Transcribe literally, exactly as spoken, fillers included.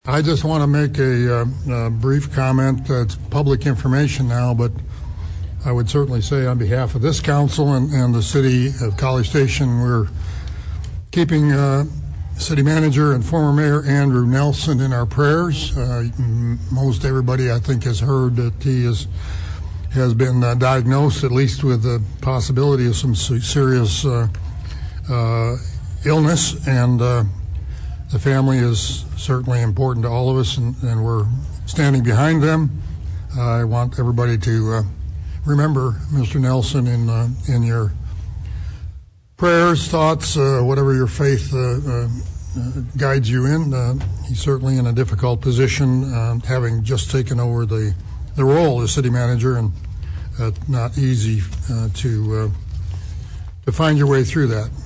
I just want to make a, uh, a brief comment. Uh, it's public information now, but I would certainly say on behalf of this council and, and the city of College Station, we're keeping uh, city manager and former mayor Andrew Nelson in our prayers. Uh, most everybody, I think, has heard that he is, has been uh, diagnosed at least with the possibility of some serious uh, uh, illness, and uh, the family is certainly important to all of us, and, and we're standing behind them. Uh, I want everybody to uh, remember Mister Nelson in uh, in your prayers, thoughts, uh, whatever your faith uh, uh, guides you in. Uh, he's certainly in a difficult position, uh, having just taken over the, the role as city manager, and uh, not easy uh, to uh, to find your way through that.